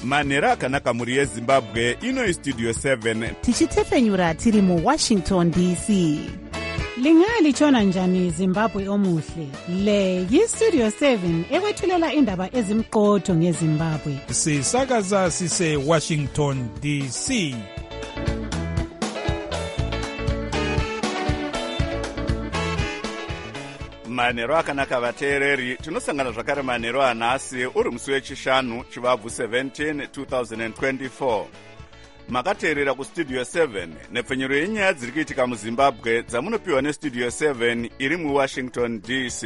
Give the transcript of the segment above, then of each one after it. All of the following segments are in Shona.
manhero akanaka mhuri yezimbabwe. Ino Studio 7 tichitefenyura tiri muWashington DC. Lingalitshona njani Zimbabwe omuhle? Le yiStudio 7 ekwethulela indaba ezimqotho ngeZimbabwe. Sisakaza sise Washington DC. manhero akanaka vateereri, tinosangana zvakare manhero anhasi uri musi wechishanu chivabvu 17 2024. Makateerera kuStudio 7 nepfenyuro yenyaya dziri kuitika muZimbabwe dzamunopiwa neStudio 7 iri muWashington DC.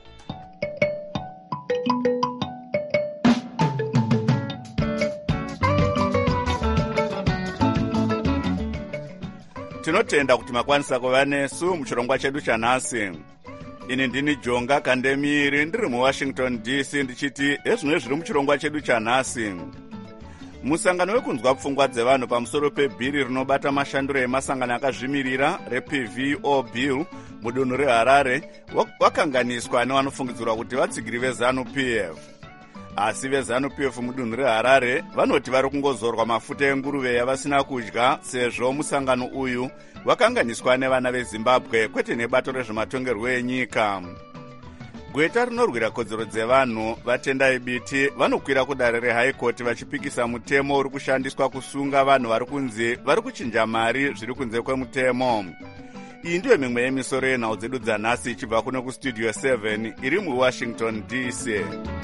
Tinotenda kuti makwanisa kuva nesu muchirongwa chedu chanhasi. Ini ndini Jonga Kandemiri ndiri muWashington DC ndichiti ezvino zviri muchirongwa chedu chanhasi. Musangano wekunzwa pfungwa dzevanhu pamusoro pebhiri rinobata mashandiro emasangano akazvimirira rePVO Bill mudunhu reHarare wakanganiswa nevanofungidzirwa kuti vatsigiri veZANU-PF. Asi veZANU-PF mudunhu reHarare vanoti vari kungozorwa mafuta enguruve yavasina kudya sezvo musangano uyu wakanganiswa nevana veZimbabwe kwete nebato rezvematongerwo enyika. Gweta rinorwira kodzero dzevanhu vatendai biti vanokwira kudare reHigh Court vachipikisa mutemo uri kushandiswa kusunga vanhu vari kunze vari kuchinja mari zviri kunze kwemutemo. Iyi ndiyo mimwe yemisoro yenhau dzedu dzanhasi ichibva kuno kuStudio 7 iri muWashington DC.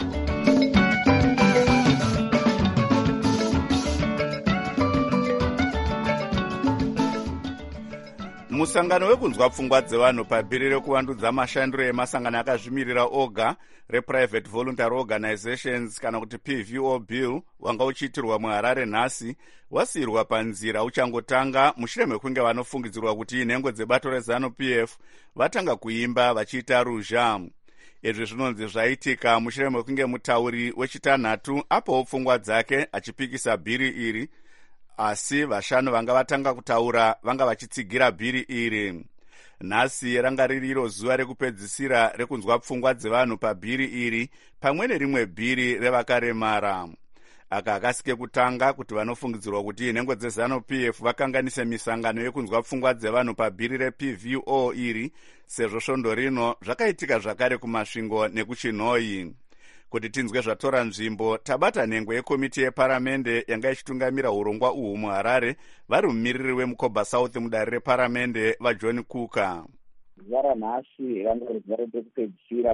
Musangano wekunzwa pfungwa dzevanhu pabhiri rekuvandudza mashandiro emasangano akazvimirira oga rePrivate Voluntary Organizations kana kuti PVO Bill wanga uchiitirwa muHarare nhasi wasiyirwa panzira uchangotanga mushure mekunge vanofungidzirwa kuti inhengo dzebato reZANU-PF vatanga kuimba vachiita ruzha. Izvi zvinonzi zvaitika mushure mekunge mutauri wechitanhatu apawo pfungwa dzake achipikisa bhiri iri, asi vashanu vanga vatanga kutaura vanga vachitsigira bhiri iri. Nhasi ranga ririro zuva rekupedzisira rekunzwa pfungwa dzevanhu pabhiri iri pamwe nerimwe bhiri revakaremara. Aka akasike kutanga kuti vanofungidzirwa kuti nhengo dzeZANU-PF vakanganise misangano yekunzwa pfungwa dzevanhu pabhiri rePVO iri sezvo svondo rino zvakaitika zvakare kumasvingo nekuchinhoyi. Kuti tinzwe zvatora nzvimbo tabata nhengo yekomiti yeparamende yanga ichitungamira urongwa uhu muHarare vari mumiriri weMukoba South mudare reparamende vaJohn Kuka. Zuva ranhasi ranga zuva rekupedzisira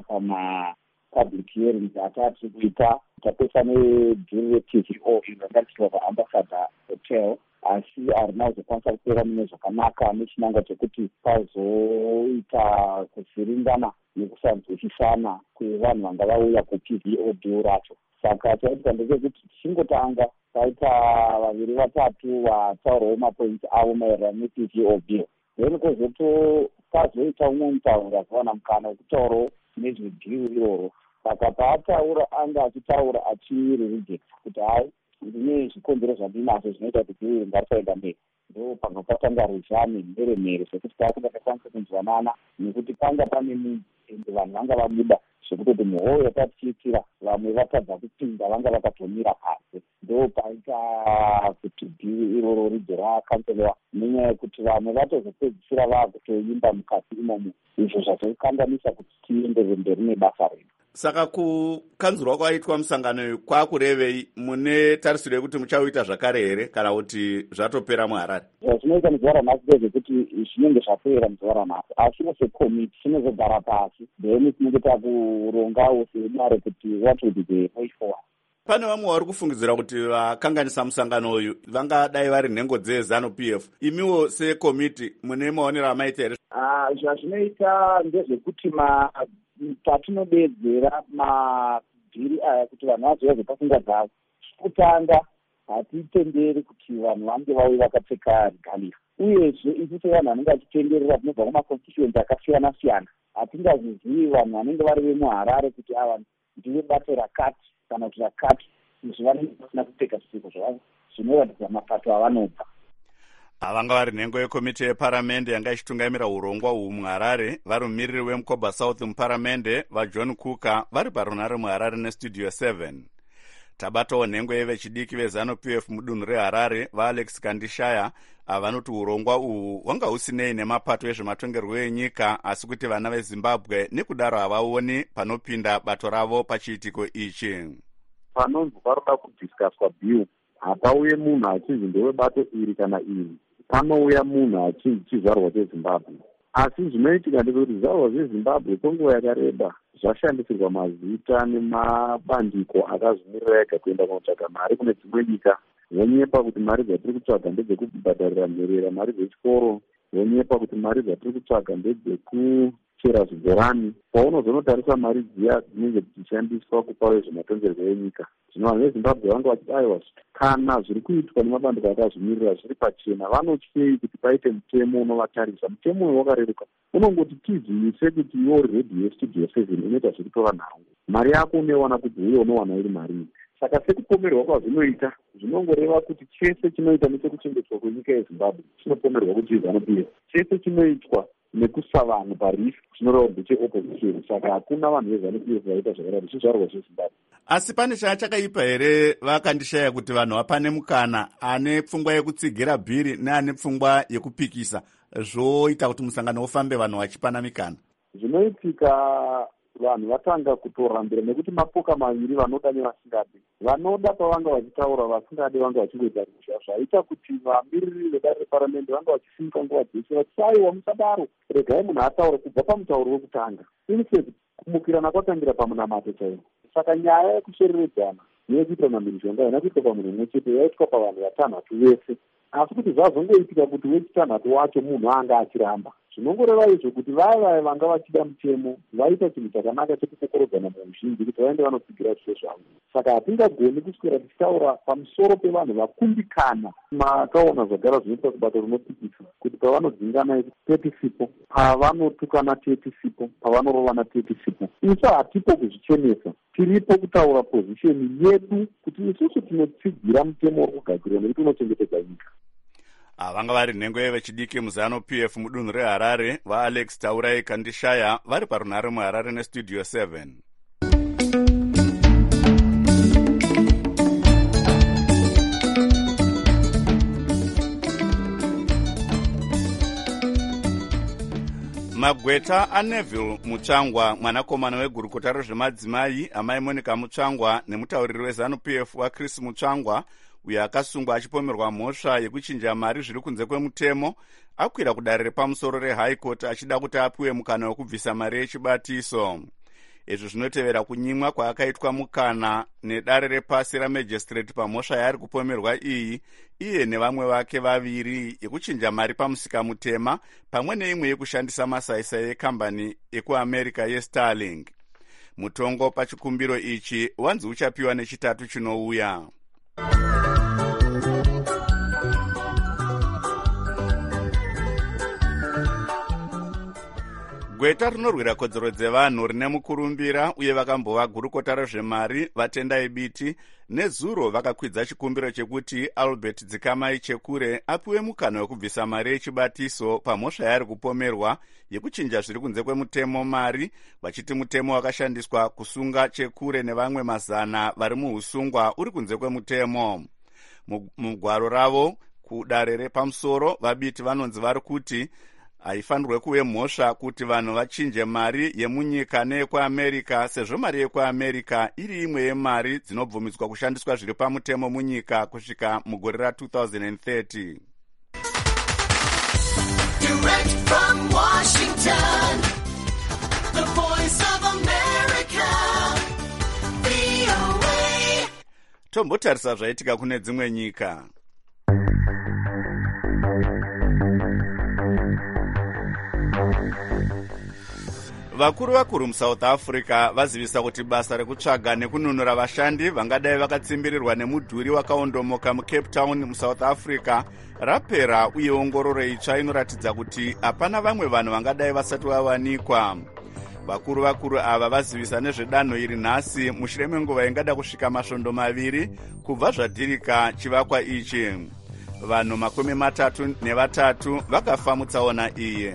public hearings atatu kuita tapesa nebhiri rePVO inogadzirirwa paAmbassador Hotel, asi harina kuzokwanisa kupera mune zvakanaka nechinangwa chekuti pazoita kuvhiringana nekusanzwisisana kwevanhu vanga vauya kuPVO Bill racho. Saka chaitika ndechekuti tichingotanga paita vaviri vatatu vataurawo mapointi avo maererano nePVO Bill. Then pazoita umwe mutauri akawana mukana wekutaurawo nezvebhiri iroro. Saka paataura anga achitaura achirirejecta kuti hai ndine zvikonzero zvandinazvo zvinoita kuti bhiri ngarisaenda mberi. Ndo panga patanga ruzhani mheremhere zvekuti takuda takwanisa kunzwanana nekuti panga pane munhu ende vanhu vanga vabuda zvekutoti muhoo yakatiitira vamwe vatadza kupinda vanga vakatomira pasi. Ndo paita kuti bhiri iroro ribve rakanselewa nenyaya yekuti vamwe vatozopedzisira vakutoimba mukati imomo, izvo zvazokanganisa kuti tienderere mberi nebasa redu. Saka kukanzurwa kwaitwa musangano uyu kwakurevei? Mune tarisiro yekuti muchauita zvakare here kana kuti zvatopera muHarare? Zvinoita muzuva ranhasi ndezvekuti zvinenge zvapera muzuva ranhasi, asi sekomiti tinozogara pasi then tinenge takurongawo sedare kuti what would be the way forward. Pane vamwe vari kufungidzira kuti vakanganisa musangano uyu vangadai vari nhengo dzeZANU-PF. Imiwo sekomiti mune maonero amaita here? Zvazvinoita ndezvekuti patinodedzera mabhiri aya kuti vanhu vazoedza pfungwa dzavo, kutanga hatitenderi kuti vanhu vange vauya vakapfeka regalia. Uyezve isu sevanhu vanenge vachitenderera tinobva kumaconstituency akasiyana siyana, hatingazvizivi vanhu vanenge vari vemuHarare kuti ava ndive bato rakati kana kuti rakati, izvi vanenge vasina kupfeka zvipfeko zvavo zvinoratidza mapato avanobva. Vanga vari nhengo yekomiti yeparamende yanga ichitungamira urongwa uhu muHarare vari mumiriri weMukoba South muparamende vaJohn Kuka vari parunhare muHarare neStudio 7. tabatawo nhengo yevechidiki vezanu-pf mudunhu reharare vaalex kandishaya vanoti urongwa uhwu hwanga husinei nemapato ezvematongerwo enyika asi kuti vana vezimbabwe nekudaro havaoni panopinda bato ravo pachiitiko ichi. Panonzi paroda kudhiskaswa bill, hapauye munhu achinzi ndewebato iri kana iri, panouya munhu achinzi chizvarwa chezimbabwe. Asi zvinoitika ndekuti zvizvarwa zvezimbabwe kwenguva yakareba zvashandisirwa mazita nemabandiko akazvimirira ega kuenda kunotsvaga mari kune dzimwe nyika. Vonyepa kuti mari dzatiri kutsvaga ndedzekubhadharira mherera mari dzechikoro, vonyepa kuti mari dzatiri kutsvaga ndedzekuchera zvibhorani. Paunozonotarisa mari dziya dzinenge dzichishandiswa kupa vezvematongerwo enyika, zvino vanhu vezimbabwe vanga vachidayiwa kana zviri kuitwa nemabandiko akazvimirira zviri pachena vanotyei kuti paite mutemo unovatarisa. Mutemo uyu wakareruka, unongoti tiziise kuti iwo redhi yestudio 7 inoita zvekutora nhau, mari yako unoiwana kuti uye unowana iri marii. Saka sekupomerwa kwazvinoita zvinongoreva kuti chese chinoita nechekuchengetwa kwenyika yezimbabwe chinopomerwa kuti ZANU-PF, chese chinoitwa nekusa vanhu parisk chinoreva kuti cheopposition. Saka hakuna vanhu veZANU-PF vaita zvakadaro, chizvarwa chezimbabwe. Asi pane chakaipa here vakandishaya kuti vanhu vapane mukana ane pfungwa yekutsigira bhiri neane pfungwa yekupikisa zvoita kuti musangano ufambe vanhu vachipana mikana? Zvinoitika vanhu vatanga kutorambira nekuti mapoka maviri vanoda nevasingadi. Vanoda pavanga vachitaura, vasingadi vanga vachingoita rusha, zvaita kuti vamiriri vedare reparamende vanga vachisimuka nguva dzese vachaiwa musadaro, regai munhu ataure kubva pamutauro wekutanga. Instead kumukirana kwatangira pamunamato chaivo. Saka nyaya yekushereredzana neyekuitana mhirizhonga haina kuitwa pamunhu mumwe chete, yaitwa pavanhu vatanhatu vese. Asi kuti zvazongoitika kuti wechitanhatu wacho munhu anga achiramba, zvinongoreva izvo kuti vaya vanga vachida mutemo vaita chinhu chakanaka chekukokorodzana muuzhinji kuti vaende vanotsigira zviro zvavo. Saka hatingagoni kuswera tichitaura pamusoro pevanhu vakundikana makaona zvagara zvinoita kubato rinopikisa kuti pavanodzingana 30 sipo, pavanotukana 30 sipo, pavanorovana 30 sipo. Isu hatipo kuzvichenesa, tiripo kutaura pozisheni yedu kuti isusu tinotsigira mutemo uri kugadzirwa nekuti unochengetedza nyika. Vanga vari nhengo yevechidiki muzanu-PF mudunhu reharare vaalex taurai kandishaya vari parunhare muharare nestudio 7. Magweta aNeville Mutsvangwa, mwanakomana wegurukota rezvemadzimai amai Monica Mutsvangwa nemutauriri weZANU-PF waChris Mutsvangwa, uyo akasungwa achipomerwa mhosva yekuchinja mari zviri kunze kwemutemo, akwira kudare repamusoro reHigh Court achida kuti apiwe mukana wekubvisa mari yechibatiso. Izvi zvinotevera kunyimwa kwaakaitwa mukana nedare repasi ramajistrate pamhosva yaari kupomerwa iyi, iye nevamwe vake vaviri, yekuchinja mari pamusika mutema pamwe neimwe yekushandisa masaisai ekambani ekuamerica yeStarlink. Mutongo pachikumbiro ichi wanzi uchapiwa nechitatu chinouya. Gweta rinorwira kodzero dzevanhu rine mukurumbira uye vakambova gurukota rezvemari vatendai biti nezuro vakakwidza chikumbiro chekuti Albert Dzikamai Chekure apiwe mukana wekubvisa mari yechibatiso pamhosva yaari kupomerwa yekuchinja zviri kunze kwemutemo mari, vachiti mutemo wakashandiswa kusunga Chekure nevamwe mazana vari muusungwa uri kunze kwemutemo. Mugwaro ravo kudare repamusoro vabiti vanonzi vari kuti haifanirwe kuve mhosva kuti vanhu vachinje mari yemunyika neyekuamerica, sezvo mari yekuamerica iri imwe yemari dzinobvumidzwa kushandiswa zviri pamutemo munyika kusvika mugore ra2030. Direct from Washington, the voice of America, VOA. Tombotarisa zvaitika kune dzimwe nyika. Vakuru muSouth Africa vazivisa kuti basa rekutsvaga nekununura vashandi vangadai vakatsimbirirwa nemudhuri wakaondomoka muCape Town muSouth Africa rapera, uye ongororo itsva inoratidza kuti hapana vamwe vanhu vangadai vasati vawanikwa. Vakuru ava vazivisa nezvedanho iri nhasi mushure menguva ingada kusvika masvondo 2 kubva zvadirika chivakwa ichi. Vanhu 33 vakafa mutsaona iyi.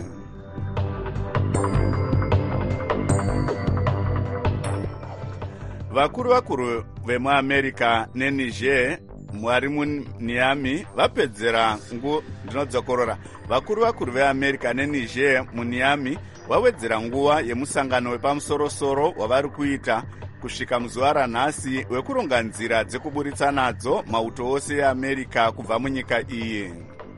vakuru vemuamerica neniger vari muniami vapedzera ndinodzokorora vakuru veamerica neniger muniami vawedzera nguva yemusangano wepamusorosoro wavari kuita kusvika muzuva ranhasi wekuronga nzira dzekuburitsa nadzo mauto ose eamerica kubva munyika iyi.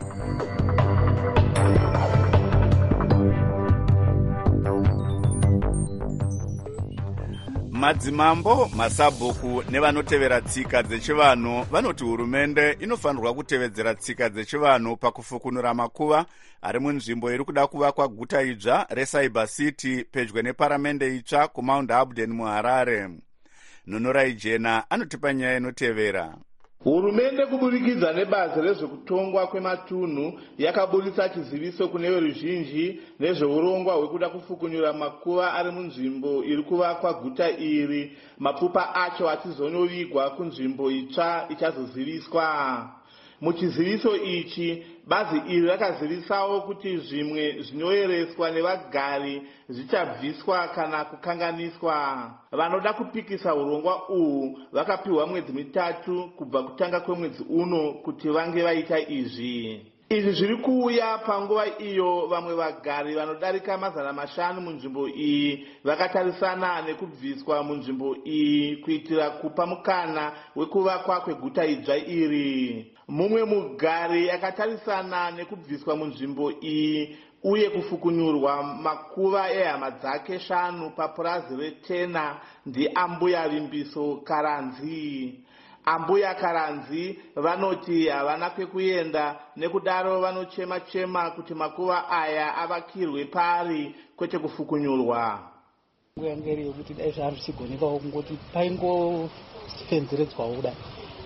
madzimambo, masabhuku nevanotevera tsika dzechivanhu vanoti hurumende inofanirwa kutevedzera tsika dzechivanhu pakufukunura makuva ari munzvimbo iri kuda kuvakwa guta idzva reCyber City pedyo neparamende itsva kuMount Abden muHarare. Nunurai Jena anotipa nyaya inotevera. Hurumende kuburikidza nebazi rezvekutongwa kwematunhu yakaburitsa chiziviso kune veruzhinji nezveurongwa hwekuda kufukunyura makuva ari munzvimbo iri kuvakwa guta iri, mapfupa acho achizonovigwa kunzvimbo itsva ichazoziviswa. Muchiziviso ichi, bazi iri rakazivisawo kuti zvimwe zvinoyereswa nevagari zvichabviswa kana kukanganiswa. Vanoda kupikisa urongwa uhu vakapiwa mwedzi 3 kubva kutanga kwemwedzi uno kuti vange vaita izvi. Izvi zviri kuuya panguva iyo vamwe vagari vanodarika 500 munzvimbo iyi vakatarisana nekubviswa munzvimbo iyi kuitira kupa mukana wekuvakwa kweguta idzva iri. Mumwe mugari akatarisana nekubviswa munzvimbo iyi uye kufukunyurwa makuva ehama dzake 5 papurazi reTena ndiambuya Vimbiso Karanzi. Ambuya Karanzi vanoti havana kwekuenda nekudaro vanochema kuti makuva aya avakirwe pari kwete kufukunyurwa. Nguyangeri yokuti dai zvaruchigonekawo kungoti paingofenzeredzwawo kudai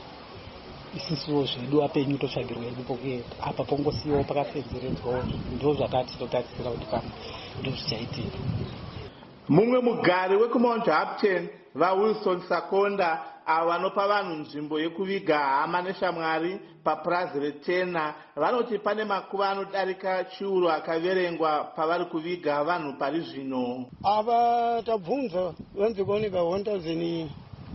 isisiwo zvedu apenyu totsvagirwa edu pokuenda apa pongosiyiwo pakafenzeredzwawo ndo zvakati totarisira kuti pano ndo zvichaitika. Mumwe mugari wekuMount Abden vaWilson Sakonda avo vanopa vanhu nzvimbo yekuviga hama neshamwari papurazi reTena vanoti pane makuva anodarika chiuru akaverengwa pavari kuviga vanhu pari zvino. Ava tabvunza vanze kuoneka 1100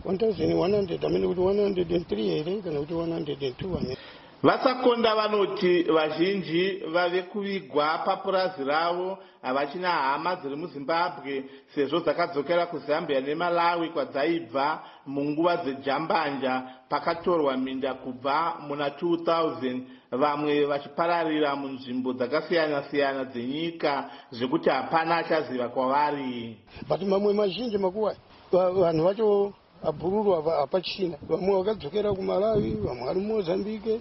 amene kuti 103 here kana kuti 102. Vasakonda vanoti vazhinji vave kuvigwa papurazi ravo havachina hama dziri muZimbabwe sezvo dzakadzokera kuZambia neMalawi kwadzaibva munguva dzejambanja pakatorwa minda kubva muna 2000, vamwe vachipararira munzvimbo dzakasiyana-siyana dzenyika zvekuti hapana achaziva kwavari. But mamwe mazhinji makuva vanhu vacho abhururwa hapachina, vamwe vakadzokera kuMalawi, vamwe vari muMozambique.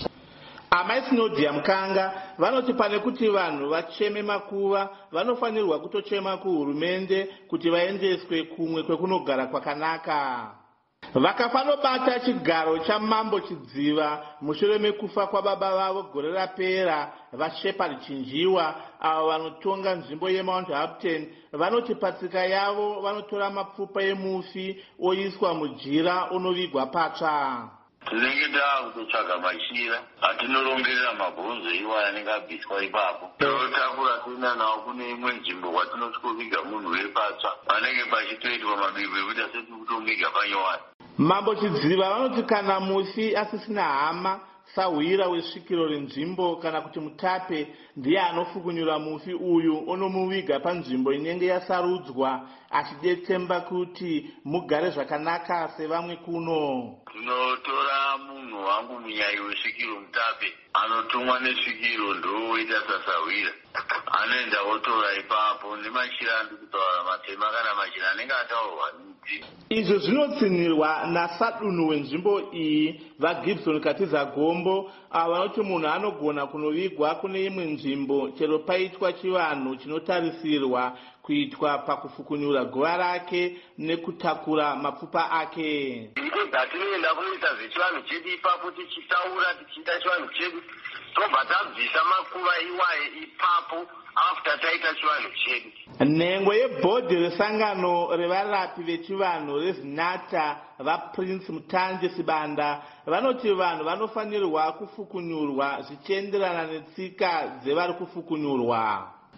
Amai Sinodia Mkanga vanoti pane kuti vanhu vacheme makuva vanofanirwa kutochema kuhurumende kuti vaendeswe kumwe kwekunogara kwakanaka. Vakafanobata chigaro chamambo Chidziva mushure mekufa kwababa vavo gore rapera vaShepherd Chinjiwa avo vanotonga nzvimbo yeMount Abden vanoti patsika yavo vanotora mapfupa emufi oiswa mujira unovigwa patsva. Tinenge takutotsvaga machira atinorongerera mabhonzo iwaya anenge abviswa ipapo totakura toenda nawo kune imwe nzvimbo kwatinosvikoviga munhu wepatsva anenge pachitoitwa mabiko ekuti asati kutongiga panyowani. Mambo Chidziva vanoti kana mufi asisina hama sahwira wesvikiro renzvimbo kana kuti mutape ndiye anofukunyura mufi uyu unomuviga panzvimbo inenge yasarudzwa achidetsemba kuti mugare zvakanaka sevamwe kuno. Tinotora munhu wangu munyai wesvikiro mutape anotumwa nesvikiro ndowoita sasahwira anoenda otora ipapo nemachira andi kutaura matema kana machira anenge ataurwa niti. Izvo zvinotsinirwa nasadunhu wenzvimbo iyi vaGibson Katiza Gombo avo vanoti munhu anogona kunovigwa kune imwe nzvimbo chero paitwa chivanhu chinotarisirwa kuitwa pakufukunyura guva rake nekutakura mapfupa ake. Zvatinoenda kunoita zvechivanhu chedu ipapo tichitaura tichiita chivanhu chedu tobva tabvisa makuva iwaye ipapo after taita chivanhu chedu. Nhengo yebhodhi resangano revarapi vechivanhu reZinata vaPrince Mutanje Sibanda vanoti vanhu vanofanirwa kufukunyurwa zvichienderana netsika dzevari kufukunyurwa.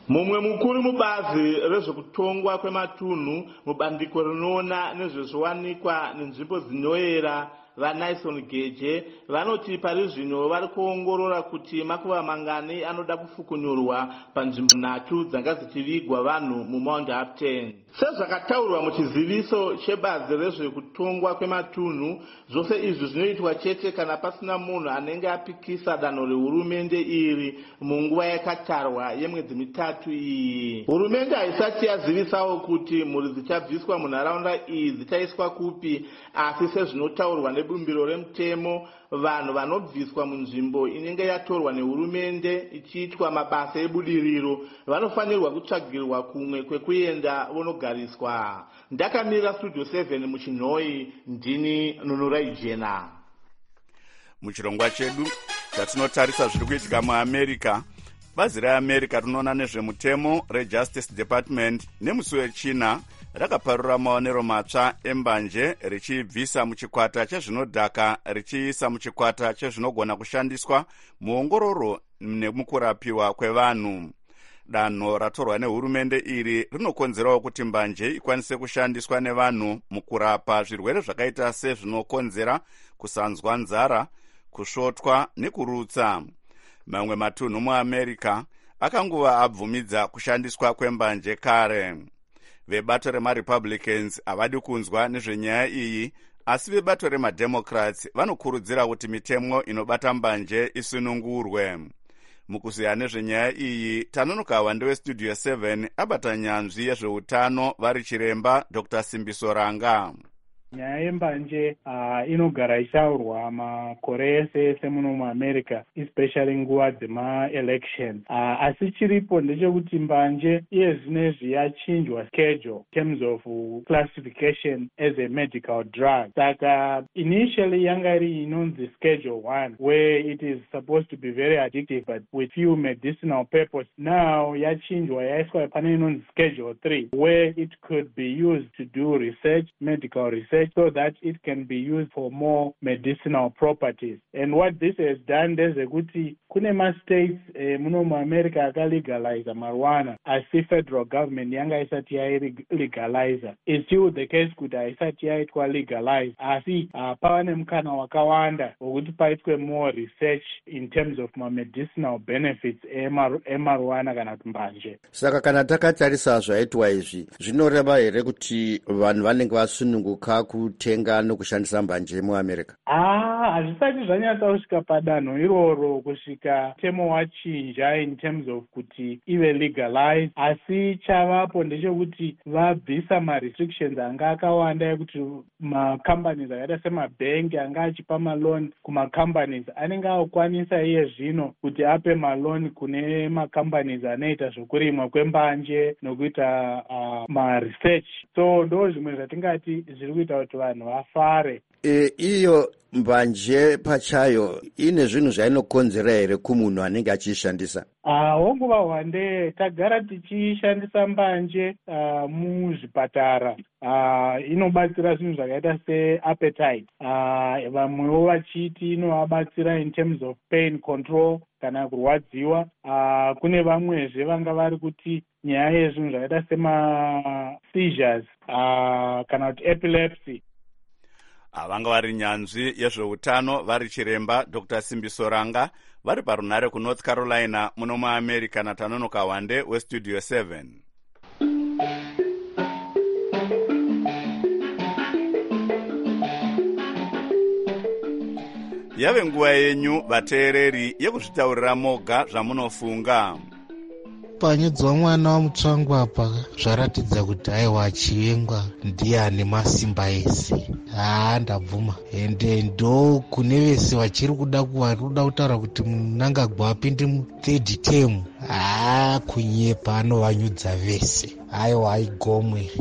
mumwe mukuru mubazi rezvekutongwa kwematunhu mubandiko rinoona nezvezviwanikwa nenzvimbo dzinoyera vaNyson Geje vanoti pari zvino vari kuongorora kuti makuva mangani anoda kufukunyurwa panzvimbo 3 dzanga dzichivigwa vanhu muMount Upton. Sezvakataurwa muchiziviso chebazi rezvekutongwa kwematunhu, zvose izvi zvinoitwa chete kana pasina munhu anenge apikisa danho rehurumende iri munguva yakatarwa yemwedzi 3 iyi. Hurumende haisati yazivisawo kuti mhuri dzichabviswa munharaunda iyi dzichaiswa kupi, asi sezvinotaurwa nebumbiro remutemo, vanhu vanobviswa munzvimbo inenge yatorwa nehurumende ichiitwa mabasa ebudiriro vanofanirwa kutsvagirwa kumwe kwekuenda vonogariswa. Ndakamirira Studio 7 muchinhoi, ndini Nunurai Jena. Muchirongwa chedu chatinotarisa zviri kuitika muAmerica, bazi reAmerica rinoona nezvemutemo reJustice Department nemusi wechina rakaparura maonero matsva embanje richibvisa muchikwata chezvinodhaka richiisa muchikwata chezvinogona kushandiswa muongororo nemukurapiwa kwevanhu. Danho ratorwa nehurumende iri rinokonzerawo kuti mbanje ikwanise kushandiswa nevanhu mukurapa zvirwere zvakaita sezvinokonzera kusanzwa nzara, kusvotwa nekurutsa. Mamwe matunhu muAmerica akanguva abvumidza kushandiswa kwembanje kare. Vebato remaRepublicans havadi kunzwa nezvenyaya iyi, asi vebato remademocrats vanokurudzira kuti mitemo inobata mbanje isunungurwe. Mukuziya nezvenyaya iyi, tanonoka wande weStudio 7 abata nyanzvi yezveutano vari chiremba Dr. Simbiso Ranga. Nyaya yembanje inogara ichaurwa makore ese muno muAmerica, especially nguva dzema-election. Asi chiripo ndechekuti mbanje iye zvinezvi yachinjwa schedule in terms of classification as a medical drug. Saka initially yanga iri inonzi schedule 1, where it is supposed to be very addictive but with few medicinal purpose. Now yachinjwa yaiswa pane inonzi schedule 3, where it could be used to do research, medical research, so that it can be used for more medicinal properties. And what this has done is kuti kune ma-states muno muAmerica akalegalize marijuana, asi federal government yanga isati yalegalize. It's still the case kuti haisati yaitwa legalize, asi pava nemukana wakawanda wokuti paitwe more research in terms of medicinal benefits emarijuana kana kuti mbanje. Saka kana takatarisa zvaitwa izvi, zvinoreva here kuti vanhu vanenge vasununguka kutenga nokushandisa mbanje muAmerica? Hazvisati zvanyatsa kusvika padanho iroro kusvika temo wachinja in terms of kuti ive legalized, asi chavapo ndechekuti vabvisa ma-restrictions anga akawanda ekuti ma-companies akaita semabhengi anga achipa maloni kuma-companies anenge akukwanisa iye zvino kuti ape maloni kune ma-companies anoita zvokurimwa kwembanje nokuita ma-research. So ndo zvimwe zvatingati zviri kuita kuti vanhu vafare. Iyo mbanje pachayo ine zvinhu zvainokonzera here kumunhu anenge achiishandisa? Honguva hwande tagara tichishandisa mbanje muzvipatara. Inobatsira zvinhu zvakaita seappetite. Vamwewo vachiti inovabatsira in terms of pain control kana kurwadziwa. Kune vamwezve vanga vari kuti nyaya yezvinhu zvakaita sema-seizures kana kuti epilepsy. Vanga vari nyanzvi yezveutano vari chiremba Dr. Simbiso Ranga vari parunhare kuNorth Carolina muno muAmerica natanonoka wande weStudio 7. Yave nguva yenyu vateereri yekuzvitaurira moga zvamunofunga. Panyodzwa mwana wamutsvangu apa zvaratidza kuti aiwa achivengwa ndiye ane masimba ese. Ndabvuma. Ende ndo kune vese vachiri kuda kutaura kuti Mnangagwa apinde mu3rd term. Kunyepa anovanyudza vese. Aiwa aigomwe.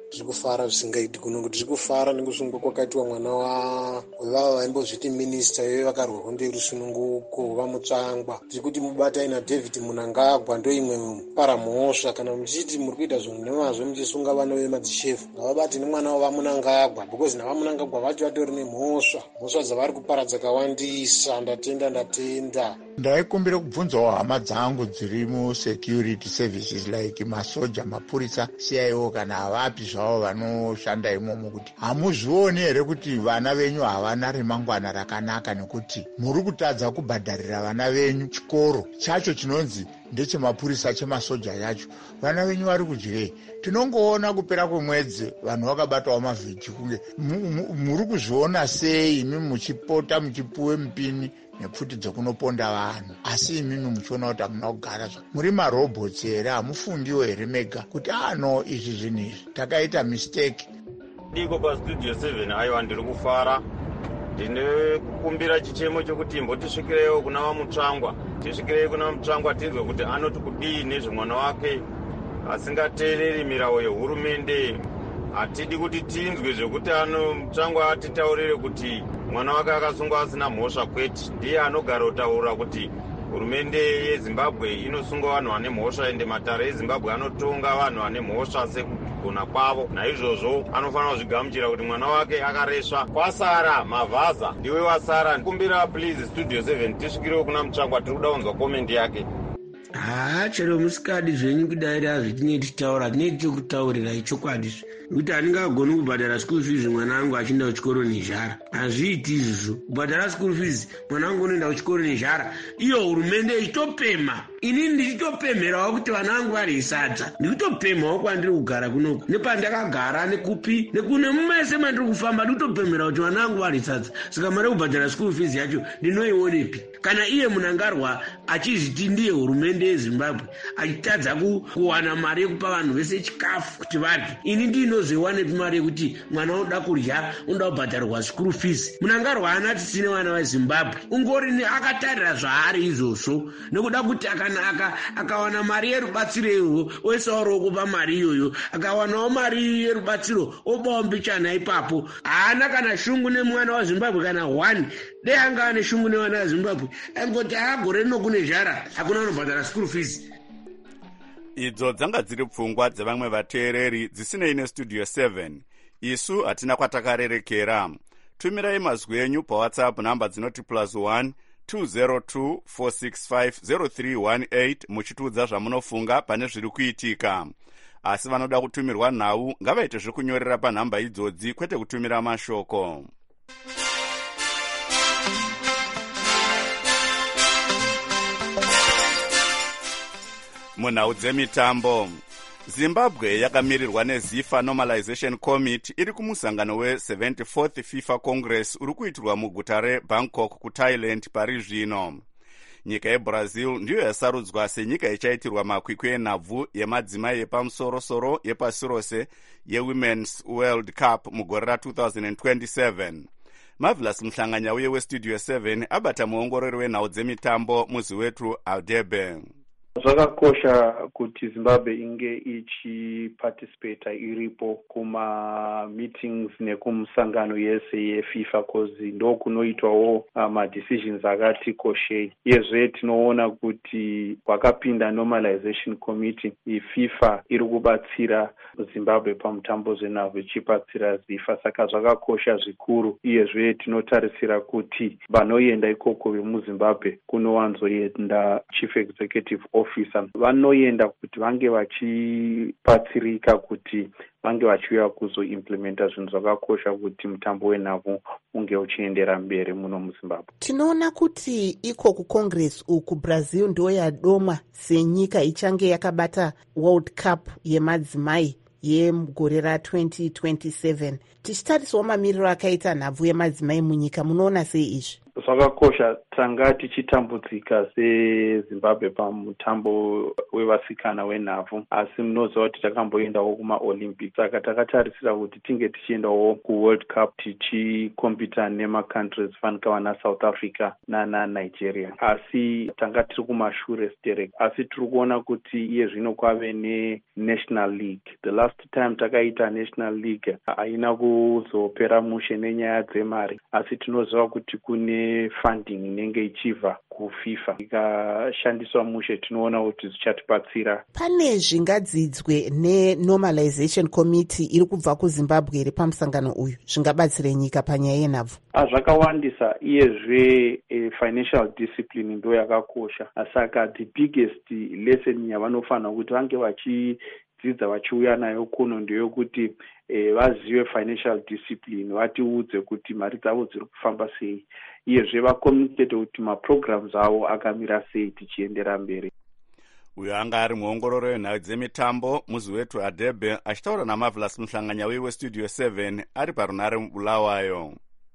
zviri kufara zvisingaiti kuno, kuti zviri kufara nekusununguka kwakaitwa mwana wevava vaimbozviti minista iyoyo vakarwerwa nderusununguko vamutsvangwa. tiri kuti mubatai naDavid Munangagwa ndo imwe paramhosva. kana muchiti muri kuita zvinhu nemazvo muchisunga vana vemadzishefu, ngavabate nemwana wavamunangagwa, because navamunangagwa vacho vatori nemhosva dzavari kupara dzakawandisa. ndatenda ndaikumbira kubvunzawo hama dzangu dziri musecurity services like masoja, mapurisa, CIO kana havapi zvavo vanoshanda imomo, kuti hamuzvioni here kuti vana venyu havana remangwana rakanaka, nekuti muri kutadza kubhadharira vana venyu chikoro chacho chinonzi ndechemapurisa chemasoja yacho. vana venyu vari kudyei? tinongoona kupera kwemwedzi vanhu vakabatawo mavhiki. kunge muri kuzviona sei imi muchipota muchipuwe mupini nepfuti dzokunoponda vanhu, asi imimi muchiona kuti hamuna kugara muri marobhots here? hamufundiwo here mega kuti no izvi zvinhu izvi takaita mistake? diko pastudio 7 aiwa ndiri kufara. ndine kukumbira chichemo chokuti mbotisvikireyo kuna vamutsvangwa, tisvikirei kuna mutsvangwa tinzwe kuti anoti kudii nezvemwana wake asingateereri mirau yehurumende. hatidi kuti tinzwe zvekuti mutsvangwa atitaurire kuti mwana wake akasungwa asina mhosva. kwete, ndiye anogara kutaura kuti hurumende yeZimbabwe inosunga vanhu vane mhosva, ende matare eZimbabwe anotonga vanhu vane mhosva sekugona kwavo. naizvozvo anofanira kuzvigamuchira kuti mwana wake akaresva. kwasara mavhaza ndiwe wasara. kumbira please studio 7 tisvikirewo kuna mutsvangwa, tiri kuda kunzwa komendi yake. chero musikadi zvenyu kudai razvitinei tichitaura, tinei tichokutaurirai chokwadi kuti handingagoni kubhadhara school fees mwana wangu achienda kuchikoro nezhara. hazviiti izvozvo. kubhadhara school fees mwana wangu unoenda kuchikoro nezhara, iyo hurumende ichitopema. inini ndichitopemherawo kuti vana vangu vari sadza. ndikutopemhawo kwandiri kugara kunoku, nepandakagara, nekupi nekune mumese mandiri kufamba, ndikutopemhera kuti vana vangu vari sadza. saka mari kubhadhara school fees yacho ndinoionepi? kana iye Munangarwa achiziti ndiye hurumende yeZimbabwe achitadza kuwana mari yekupa vanhu vese chikafu kuti vadye, ini ndinozoiwanepi mari yekuti mwana unoda kudya, unoda kubhadharwa school fees? Munangarwa haana tisine vana veZimbabwe, ungori akatarira zvaari izvozvo, nekuda kuti akawana mari yerubatsiro irwo oisawo ruoko pamari iyoyo, akawanawo mari yerubatsiro obawo mbichana ipapo. haana kana shungu nemwana waZimbabwe kana 1. dei anga ane shungu nevana veZimbabwe angoti akagore nokune zhara hakuna anobhadhara school fees. idzo dzanga dziri pfungwa dzevamwe vateereri dzisinei nestudio 7. isu hatina kwatakarerekera. tumirai mazwi enyu pawhatsapp namba dzinoti +1 202 465 0318 muchitiudza zvamunofunga pane zviri kuitika. asi vanoda kutumirwa nhau ngavaite zvekunyorera panhamba idzodzi, kwete kutumira mashoko. munhau dzemitambo, zimbabwe yakamirirwa neZIFA Normalization Committee iri kumusangano we74th FIFA Congress uri kuitirwa muguta reBangkok kuThailand pari zvino. nyika yeBrazil ndiyo yasarudzwa senyika ichaitirwa makwikwi enhabvu yemadzimai yepamusorosoro yepasi rose yeWomen's World Cup mugore ra2027. Marvelous Mhlanganya uye westudio 7 abata muongorori wenhau dzemitambo muzi wetu Aldebe. Zvakakosha kuti Zimbabwe inge ichiparticipate iripo kuma meetings nekumusangano yese yeFIFA cause ndo kunoitwawo decisions akati koshei. Yezve tinoona kuti wakapinda normalization committee iFIFA iri kubatsira Zimbabwe pamutambo zvenhabvu ichibatsira ZIFA, saka zvakakosha zvikuru. Iyezve tinotarisira kuti vanoenda ikoko vemuZimbabwe kunowanzoenda chief executive officer vanoenda kuti vange vachibatsirika kuti vange vachiuya kuzoimplementa zvinhu zvakakosha kuti mutambo wenhabvu unge uchiendera mberi muno muZimbabwe. Tinoona kuti iko kuCongress uku Brazil ndo yadomwa senyika ichange yakabata World Cup yemadzimai yemugore ra2027. Tichitarisawo mamiriro akaita nhabvu yemadzimai munyika, munoona sei izvi? zvakakosha tanga tichitambudzika sezimbabwe pamutambo wevasikana wenhabvu, asi munoziva kuti takamboendawo kumaolympics, saka takatarisira kuti tinge tichiendawo kuworld cup tichikompita nemacountries fanika naSouth Africa nana-Nigeria, asi tanga tiri kumashure sterek. Asi tiri kuona kuti iye zvino kwave nenational league. The last time takaita national league haina kuzopera mushe nenyaya dzemari, asi tinoziva kuti kune funding inenge ichibva kuFIFA ikashandiswa mushe, tinoona kuti zvichatibatsira. Pane zvingadzidzwe nenormalization committee iri kubva kuZimbabwe iri pamusangano uyu zvingabatsire nyika panyaya yenhabvu? Zvakawandisa, iyezve financial discipline ndo yakakosha. Saka the biggest lesson yavanofanira kuti vange vachidzidza vachiuya nayo kuno ndeyokuti vazive financial discipline, vatiudze kuti mari dzavo dziri kufamba sei, iyezve vakomunicate kuti maprograms avo akamira sei tichiendera mberi. Uyo anga ari muongororo yenhau dzemitambo muzi wetu Adebe achitaura naMarvelous Muhlanganya weStudio 7 ari parunare muBulawayo.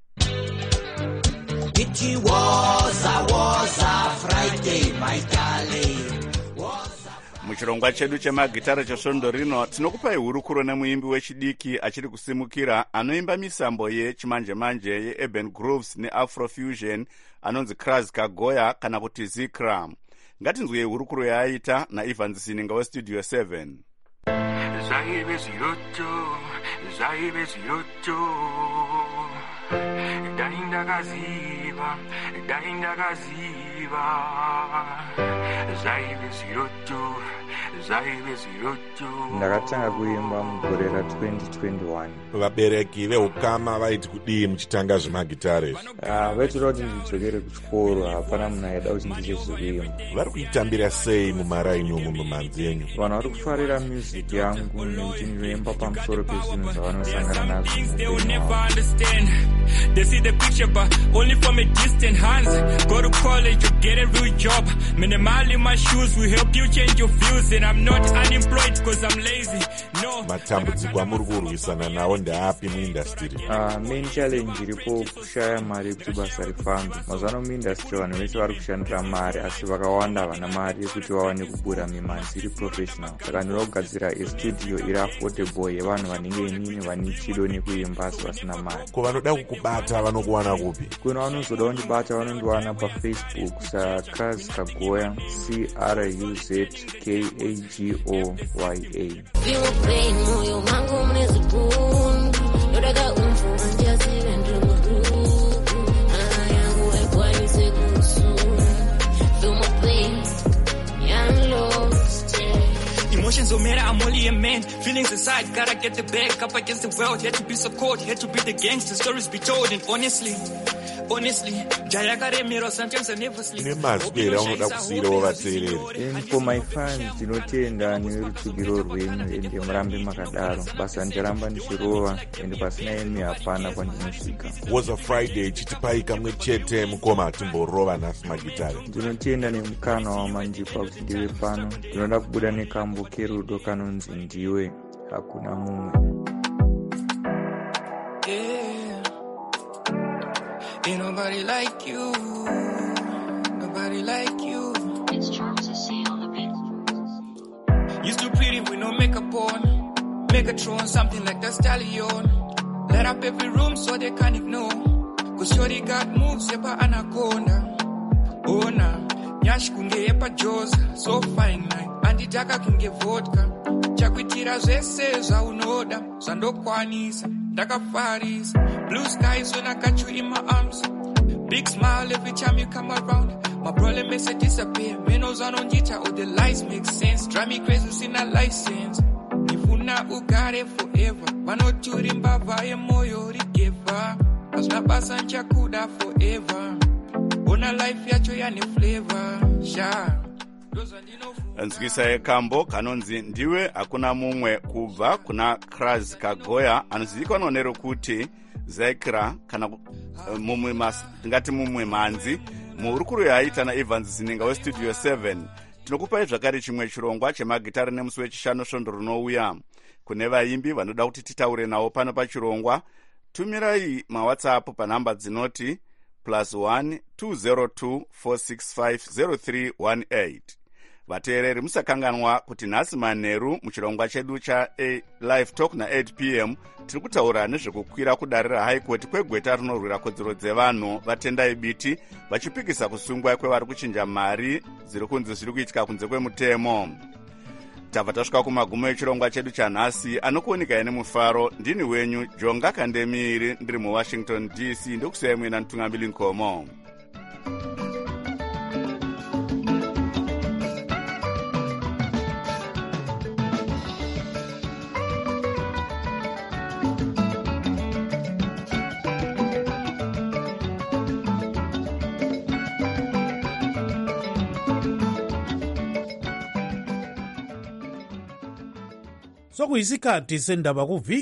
It was a Friday, my darling. Muchirongwa chedu chemagitara chesvondo rino tinokupai hurukuro nemuimbi wechidiki achiri kusimukira anoimba misambo yechimanje-manje yeurban grooves neafrofusion anonzi Kraz Kagoya kana kuti Zikra. Ngatinzwe hurukuro yaaita naIvan Zininga weStudio 7. Zaibe ziroto dainda kaziva zaibe ziroto ndakatanga kuimba mugore ra2021. Vabereki veukama vaiti kudii muchitanga zvemagitare? Vaitira kuti ndidzokere kuchikoro, hapana munhu aida kuti ndiite zvekuimba. Vari kuitambira sei mumaraini umu mumanzi enyu? Vanhu vari kufarira music yangu nekuti ndinoimba pamusoro pezvinhu zvavanosangana nazvo. They see the picture but only from a distant hands. Go to college or get a real job. Minimal in my shoes will help you change your views. And I'm not unemployed because I'm lazy. No. Matambudziko amuri kurwisana nawo ndeapi muindastry? Main challenge iripo kushaya mari kuti basa rifambe. Mazano muindastry vanhu vese vari kushandira mari, asi vakawanda havana mari yekuti vawane kubura mimanzi iri professional. Saka ndinoda kugadzira studio iri affordable yevanhu vanenge inini vane chido nekuimba asi vasina mari. Ko vanoda kukubata vanokuwana kupi? Kuna vanozoda kundibata vanondiwana paFacebook saKraz Kagoya CRUZKAGOYA. Moyo wangu mnezipundu yodaga umvura ndiyazive ndrimugrupu ayangu ekwanise kusunga feel my pain I'm lost. Emotions don't matter, I'm only a man. Feelings inside, gotta get the bag up against the world. Had to be so cold, had to be the gangster. Stories be told, and honestly, sometimes I never sleep. And for my fans, tinotenda nerutsigiro rwenyu ende murambe makadaro. Basa ndiramba ndichirova ende pasina emi hapana kwandinosvika. Was a Friday chitipai kamwe chete mukoma timborova nasi magitare. Ndinotenda nemukana wamandipa kuti ndive pano. Ndinoda kubuda nekambo kerudo kanonzi ndiwe hakuna mumwe. Ain't nobody like you, nobody like you. It's Charles to see on the beat. You still pretty with no makeup on. Megatron, something like the stallion. Light up every room so they can't ignore. Cause shorty got moves, yepa anaconda. Oh na, nyash kunge yepa joza. So fine night, anditaka kunge vodka. Chakwitira zvese zvaunoda, zvandokwanisa. Dakafaris, blue skies when I got you in my arms. Big smile every time you come around. My problem makes it disappear. Menos on jita, all the lies make sense. Drive me crazy, sin a license. If you not ugare forever. Mano turimba vaya moyo rigeva. As na basancha kuda forever. Ona life yacho ya ne flavor. Sha. Nzwisa yekambo kanonzi ndiwe hakuna mumwe kubva kuna Kraz Kagoya anozivikanwa nerokuti Zikra kana ngati mumwe manzi muhurukuro yaaita naIvan Zininga weStudio 7. Tinokupai zvakare chimwe chirongwa chemagitari nemusi wechishanu svondo runouya. Kune vaimbi vanoda kuti titaure navo pano pachirongwa, tumirai maWhatsApp panhamba dzinoti +1 202 465 0318. vateereri musakanganwa kuti nhasi manheru muchirongwa chedu cha live talk na8 p.m. tiri kutaura nezvekukwira kudarira high court kwegweta rinorwira kodzero dzevanhu vatendai biti vachipikisa kusungwa kwevari kuchinja mari dziri kunzi zviri kuitika kunze kwemutemo. tabva tasvika kumagumo echirongwa chedu chanhasi. anokuonikai nemufaro ndini wenyu jonga kandemiri ndiri muwashington dc ndokusiyai muina mutungamiri nkomo. sokuyisikhathi sendaba